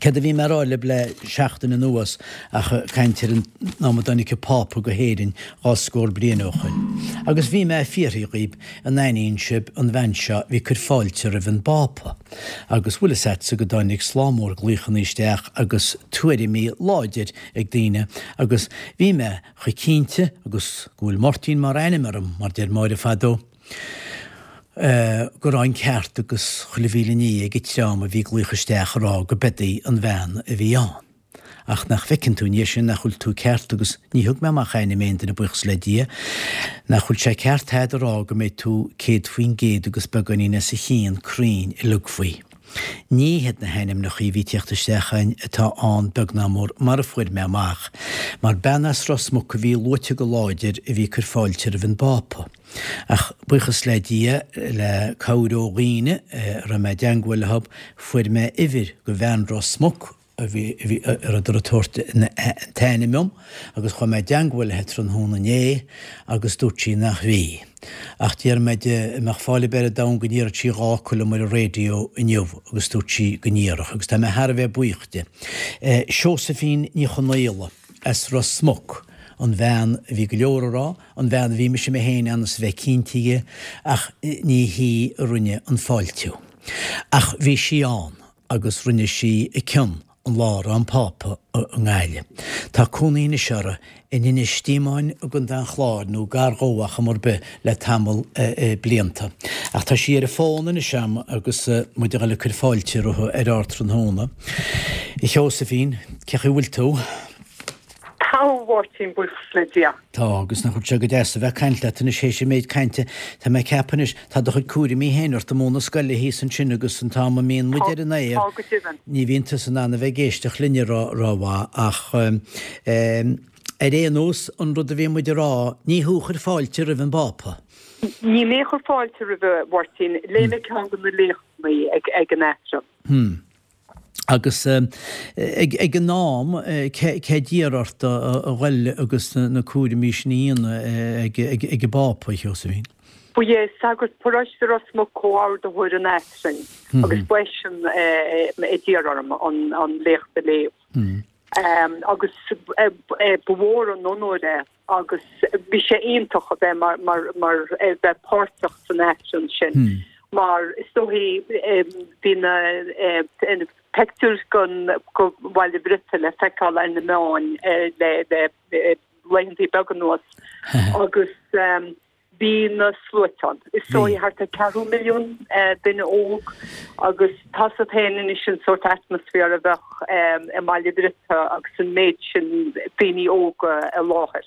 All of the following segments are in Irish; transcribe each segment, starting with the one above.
Cad a bhí marráile le seachtain an nuas ach caiintear an námadánig pápa go héirin áscór blianúchain. Agus bhí me fíorthaíob an naíonsib an bhainse bhí chur fáilte a bhín bápa. Agus bhfuil setsa go dánig slámór glíchan isteach agus 20,000 láidir ag daine agus bhí me chu cínte agus gúil Martin mar ainimeram mar déir máire fadó. Go ráin ceart agus chulihíle ní ag team a bhí glúchaisteach rá go bedaí an bhean a bhí an. Ach nach fecinn tú níos sin nach chuil tú ceart agus ní thug me mar chaine ménta na buchs le dia, nach chuil sé ceart head rá go méid tú céad faoin géad agus beganína sa chéan crín I lugfaoi. Ní het na heinim nach í bhí teachtastechain atá an begnamór mar a fuir me amach, mar benas rasmach go bhí loite go láidir a bhí chur fáilte a bhín bápa. Ach buchas le dia le cauró ghine ra me deanghfuil hab fuir me ifir go bhean rasmach a bhí ar a dúirtúirt na tainimiom agus chu me deanghfuil het ran húna né agus dúirtí nach bhí. Ach tíar meid meach fáile beir da go níar tí rácula mar a rédio inniuh agus dúirtí go níarach agus tá me har bheith buíochte. Seosafín ní chonaile as rasmach an bhean bhí go leor rá, an bhean bhí me sem héine anas bheith cíntaige ach ní hí runne an fáiltiú. Ach bhí sí an agus runne sí I cion an lára an pápa an gáile. Tá cúnaína seara in stímáin a gon dan chláir nó gar góach mar be le tamil blianta. Ach tá sí ar a fána na sem agus muide le chur fáilte rutha ar áitran hóna. I Seosafín, ceach bhfuil tú? Táhhairtín buchas le dia. Tá agus nach chuir go déasa bheith caiinte na sé sé méid caiinte tá me ceapanis tá do chuid cuaí mí héanaar do móna scoile hí an sin agus an táma míon muidir an éir. Ní bhínta san anna bheith géisteach linne ráhá ach réanús an rud a bhí muidir rá ní thuchar fáilte a bhín bápa. Ní mé chur fáilte a bheith bhairtín léile cean go na léchmaí ag an éitream. Agus ag an nám cé díarart a bhfuil agus na cuaí mí sníon ag bápa Seosafín. Bué sagart poráiste rasmach cóir do bhuiir an éitream agus buisian díararm an léchta léh. Agus bhór an nóide agus bhí sé ionintach a bheith mar bheith páirteach san éitream sin. Mar istóhí bhína pictúr go bhhaile brite le feicáil in na meáin le leintí beganúas agus bhí na slúteán. Istóhí hart a 4 milliún duine óg agus tasa féin is sin sort atmosfér a bheith máile brite agus an méid sin féoí óg a láthir.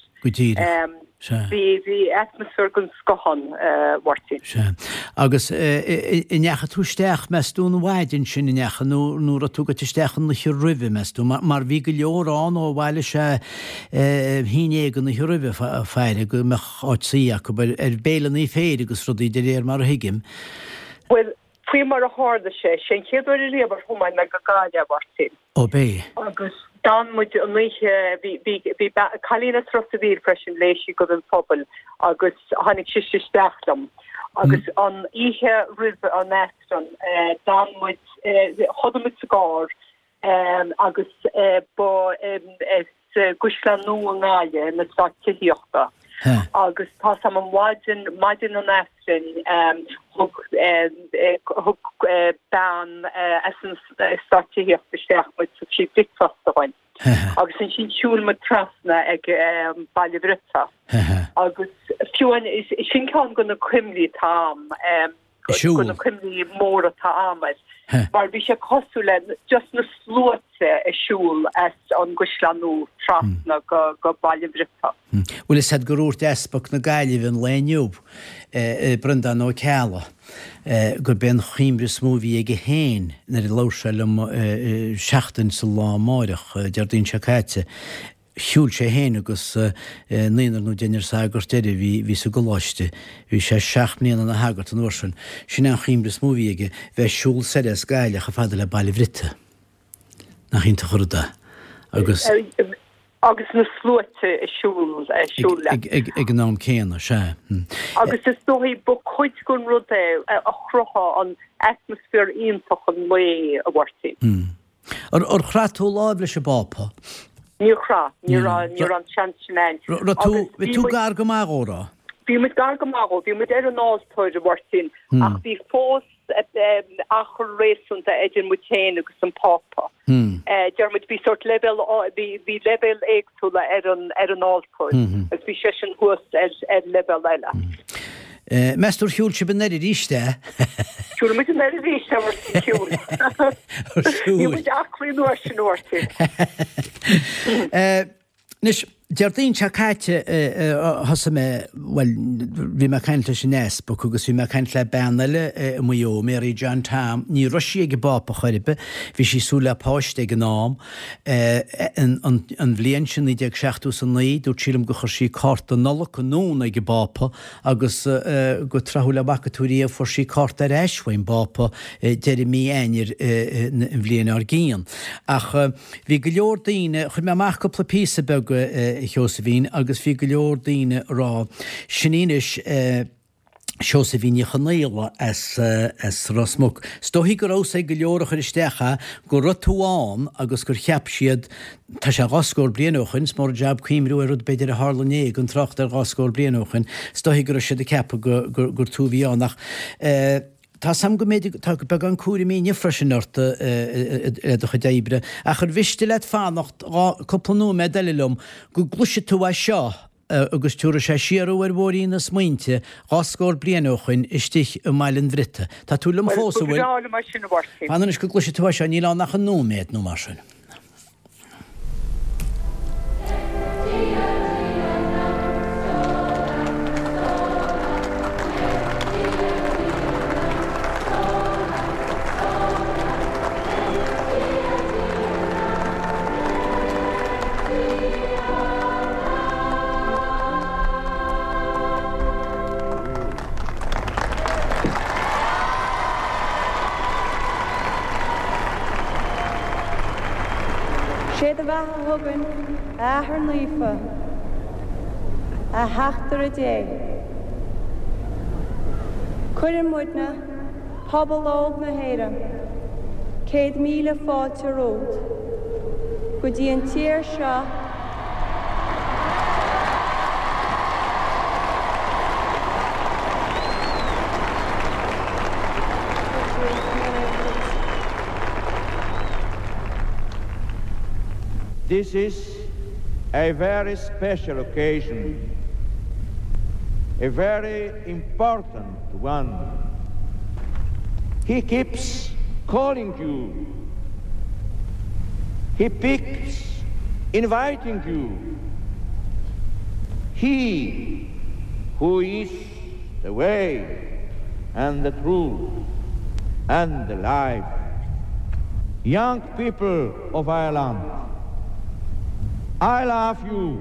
Bhí atmosfér gon scohan bhairtín. Agus inecha túisteach meúna bhaidin sin inecha nó a tú go tuisteachan na hiúribh meú, mar bhí go leorrán ó bhhaile se híégan na hiúribh feire go me áitsaíach go bélan í féir agus rudí de réir mar a hiigim. Well, fui mar a háda sé chéadúir I réabar thumáid me go gáide bhairtín. Ó bé. Agus Dan muid an nuiche bhí chalína trosta bhír freisin léisi go an pobl agus tháinig sisteachlam. Agus an ihe ribh an éitream Dan muid chodamid sa gár agus gúisleán nó an gáile na tá tííochta. Agus tá sam an maidin an éitream thug ban as an startííocht besteach muid sa sí britfastaáin. Agus an sin siúil me trasna ag bailile brita. Agus fiúin is sin ceann go na cuimlí tám go na cuimlí móra tá amid. Mar bhí sé cosú le just na slúte siúil as an gúisleanú trasna go bailile brita. Bhfuil is head goúirt espach na gaiileh an léniuúb Brendan ó Ceala gur ben chiimre smóhí ag héin na I láselum seachtain sa lá máireach deardín seáite. Siúil sé héin agus níonar nó déanaar sagart deire hí sa goláiste, hí sé 6 mbliana na hagart an orsin. Sin an chiimre smóhí aige bheith siúil sedas gaiileach a fada le bailile brite. Nach ínta churda. Agus na slúte siúil ag an nám céanna sé. Agus is dóhí bu chuid gon rud a chrocha an atmosfér ionintach an lé a bhairtín. Or chratú lábhle se bápa. Níorá níor an chancemen. Tú gar go mágórá. Bhí mit gar go mágó, bhí mit an náspóide bhsin ach bhí fós achar réúnta idir mutéin agus an pápa. Dermid bhí sort level bhí level éagsúla ar an náspóid, agus bhí sé an thuas ar level eile. Meistúr hiúil se ben neidir ríiste? Siúr mit an neidir ríiste mar siúil. Ní muid achlí nuair sin orti. Nis, Deardín se caite hosa me, well, bhí me cainte sin nespa, agus bhí me cainte le banile muo, Mary John Tam, ní roisi ag bápa choiribe, bhí sí súla páiste ag nám, an bblion sin ag 16 dúr sílam go chur sí carta nola go nún ag bápa, agus go trahúla bacatúí a for sí carta ar eishain bápa deir mí einir an bblion ar gían. Ach, bhí go leor daoine, chuir me amach go písa bega Josefín, agus fi go leor daoine rá sinníis Josefín chanéile as rasmuk. Stohí go rás go leor chuir istecha go rotúáin agus gur cheap siad tá sé gascóir blianúchan, mór jab cuimrú ar rud beidir a Harlané gon tracht ar gascóir blianúchan, stohí go siad a cepa gur túhíánach. Tá sam go méidir tá go bag an cuaí míine freisinarta do chu déibre, a chur bhiste le fánacht copplanú medalilum go gluise tú a seo agus túra sé siarú ar bhórí na smaointe gascóir blianúchan istich a mailin bhrite. Tá túlam fósa bhfuil. Anan is go gluise tú a seo ní lá nach an nóméid nó mar sin. Hugan ahar lífa a heachtar a dé. Cuireann muidna pobal óg na héire, 100,000 fáilte ród, go dtí an tír seo This is a very special occasion, a very important one. He keeps calling you. He keeps inviting you. He who is the way and the truth and the life. Young people of Ireland, I love you.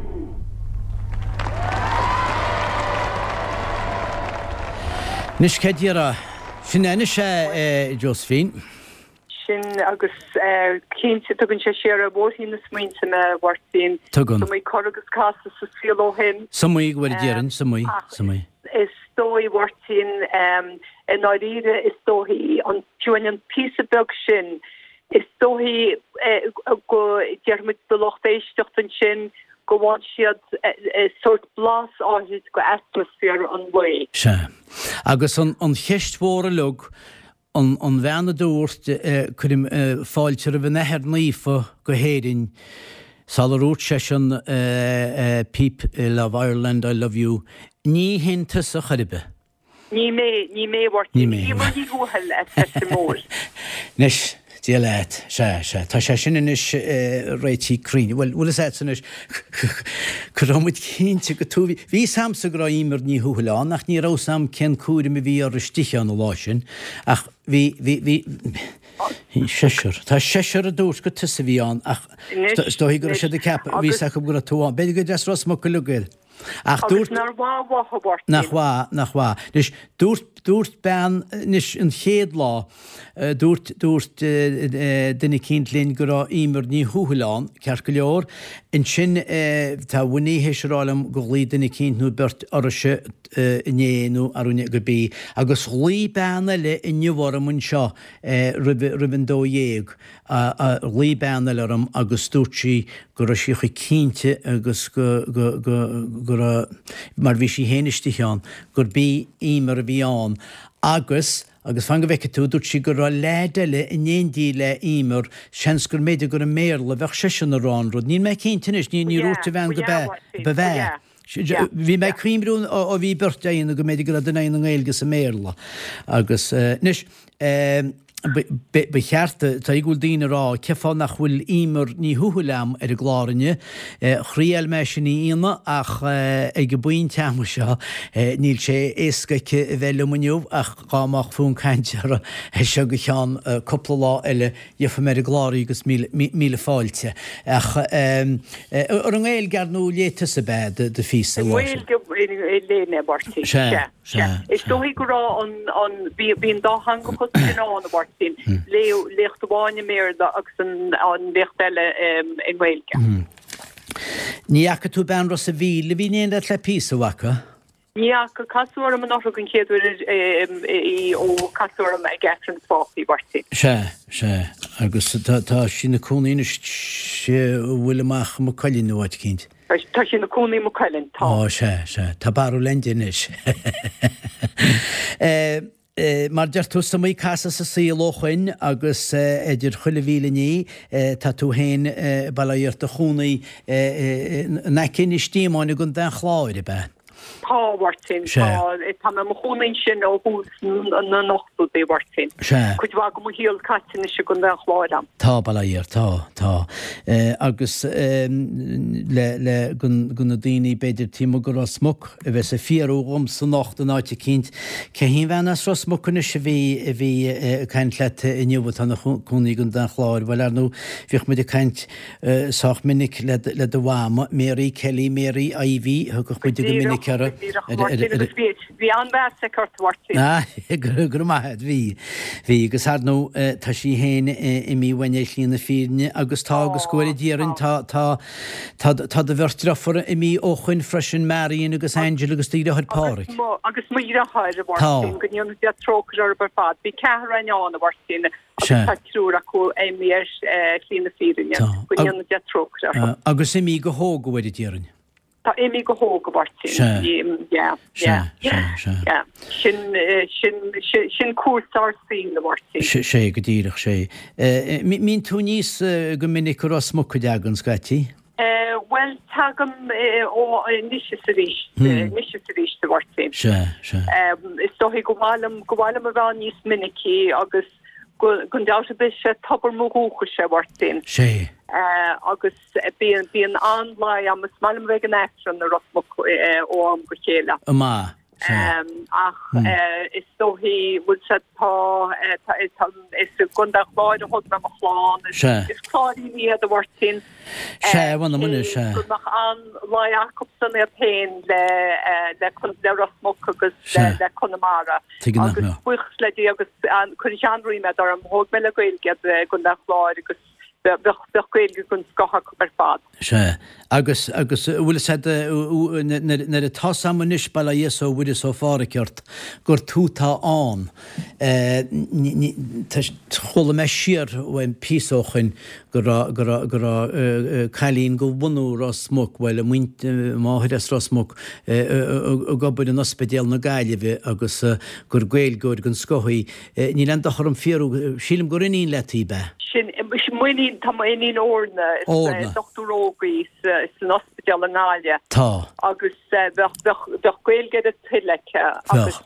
Nis cedíra, sin enna sé Josephine? Sin agus cínte tugann sé séar a bhórthaí na smaointe me bhhartín. Tugann. Sa mé choragus casa sa síolóhin. Samuí bhfuil déireann, samuí. Is dói bhhartín in áiríre is dóhí an túin písa beg sin. Is dóhí go dearmid belochtéisteach an sin go bhain siad sort blas áid go atmosfér an bhaid. Se. Agus an cheisthmhóra lug an bheanna dúirt chuim fáilte a bh nethar naofa go héireann salarút sé sin Peep Love Ireland, I love you. Ní hinta sa charibe. Ní mé bhhartín. Ní mé gúhal a testimór. Nis. Dialeit, se. Tá sé sin inis réití críine. Well, bhfuil is san is churámid cínte go túbhí. Bhí samsa go raímar ní thuúlaán, ach ní rásam cén cúra mi bhí ar stiche an lásin, ach bhí séisiir. Tá séisiir a dús go tusa bhí an, ach stóí go sé de cap, bhí sa go gur túán. Beidir go des ras mo go lugail. Ach dúirt nach bhá. Dus dúirt ben nis an chéad lá dúirt duna cinint linn go rá ímar ní thuúthán cear go leor in sin tá bhainíthe serálam go lí duna cinint bert orise inéanú arúne go bí agus lí beanna le inniuhharmún seo ribban dóhéag lí beanna lerm agus dúirtí go si chu cínte agus go mar bhí sí héanaiste teán gur bí ímar a bhíán agus fan go bheice tú dúirt si gur léideile inéondí le ímar seans gur méidir gur a méle bheith sisin a ránrúd. Ní mé cíntanis ní rúta bhean go bheith. Bhí mé críimrún ó bhí birtaíonna go méidir gur a duine an ghilgus a méla agus nis be cheartta tá gúil daine rá ceá nach bhfuil ímar ní thuúlam ar a glárinne chríal me sin íana ach ag go buin teama seo níl sé éascaice bheile maniuh ach gáach fún caiintear se go cheán coppla lá eile dhefa mar a gláirí agus míle fáilte ach ar an ghil garnú léta sa bed de físa léne bartí. Is dóí go rá an bhíon dá hang go chus an bhart lecht bháine mér agus an lecht eile in Gaeilge. Ní acha tú ben ros a bhí le bhí éon le písa wacha? Ní acha casúir an nach an chéadúir ó casúir me getran fáí bartí. Se agus tá sin na cúnaíine sé bhfuil amach mo coilínúáid cinint. Tá sin na cúnaí mo coilinn tá. Se Tá barú lendinis. Mar deir tú sa mí casa sa síolóchain agus idir chuile bhíle ní tá tú héin bailíart a chúnaí necin is tíáinna gon den chláir be. Tá wartin tá me chonin sin ó hús na nochtú dé wartin. Cuid bha go híal catin is se gon den chláidam. Tá bailíar tá agus le gona daoine beidir tíime go smog a bheits a fiarúm san nacht an áite cinint ce hín bhenas smogna se bhí caiint le inniuh anna chunaí gon den chláir bhil nó bhíoh mu caiint sách minic le do bhama Mary Kelly Mary Ivy thugus muide go minic Bhí an bheitsa chuirthairtí. Gur maithe bhí agus nó tá sí héin i mí bhaine líonna fíne agus tá agus cuair díann tá de bhirtrafar i mí ó chuin freisin Maríon agus Angel agus tíide chuid páric. Agus muide a háir a bhhartín go dtíonna de trócar ar fad. Bhí cethar an an a bhhartín agus trúr acu é mér líonna fíne go dtíonna de trócar. Agus i mí go hóga bhfuidir díann. Tá imi go hóga bartí. Sin cuasár sín le bartí. sé go dtíireach sé. Mín tú níos go minic go smócha deagan scatí? Well tagam ó níise sa ríist de bartí. Is dóhí go bhhailm a bhean níos minicí agus gon dáta be se tapar mógócha se bartín. Sé. Agus bíon anlai am smailm bheith an extran na rosmach ó am go chéile. Ach is dóhí bhfuil se tá is gundach láid a hod me a chláán. Is chláí ní a bhhartín. Se bhna muna se. Gunach an lai Jacobson a pein le rosmach agus le Connemara. Agus buchs le dí agus chun seanraí me ar an hóg me le Gaeilge gundach láid agus bechcuilge gon scocha ar fad. Se agus bhfuil sé na a tá sammunis bail dhéó bhuiidir ó fáraceart gur tútá an chola me siar bhain písóchain gur cailín go bhunú rasmog bhfuil máthir rasmog gobud an ospedéal na gaiileh agus gur gailgóir gon scochaí ní le chum fiarú sílim gur iníon letí be. Muoín tá iníon orna dochtarógaí is an ospedéal an gáile. Tá. Agus bechcuilge a tuileice agus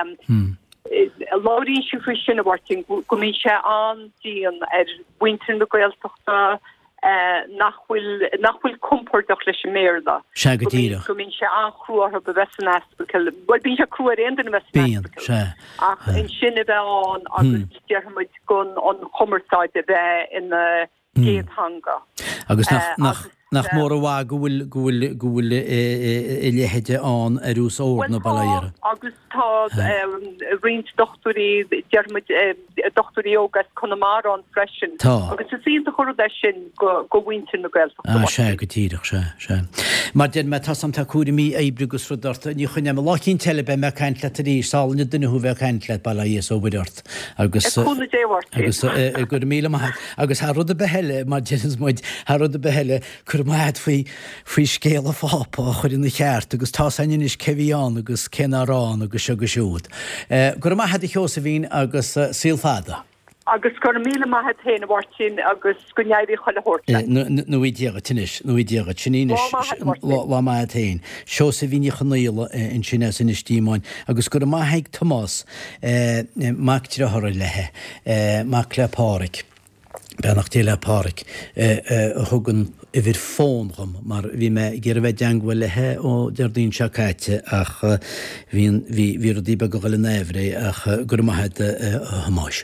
láirín siú fri sin a bhharting go mí sé andíon buintin le Gaeltachta nachhfuil compórtach leis méda. Se go dtíire. Go mín sé anchruúar be Western Hospital. Bhil bín se cruúar an Western Hospital. Ach in sinna bheith agus dearmuid gon an chomaráid a bheith in géadhanga. Agus nach Nach mór bhá gúil iléheide an arús óna bailíire. Agus tá rint dochtorí dochtorí ógas Connemara an freisin. Agus is síon a chorda sin go bhaintin na gailfachta. sé go tíireach sé. Mar den me tasam tá cuaí mí ébrigus rudarta, ní chuine me lácín tele be me caiint le tarí sáilne duine bheith caiint le bailíos ó bhairt. Agus gur míle agus há rud a beheile mar James muid há rud a beheile chur maiid faoi scéal a fápa chuir in na cheart, agus tá sainin is cehíán agus cenarrán agus siúd. Gur maithe i cheosa bhín agus sílfada. Agus gur míle maithe téna bhhairtin agus gunneidí chuile hórta. nó díaga tinis, nó díaga tiníis lá maithe tain. Seosa bhíine chunéile in sinna san istímáin, agus gur maithaigh Tomás maictíre thora lethe, mac le páric. Benach téile páric thugann I bhír fóncham, mar bhí me gur bheith deanghfuil lethe ó deardín seacaite ach bhí a díbe go gaile néhré ach gur maithe hamáis.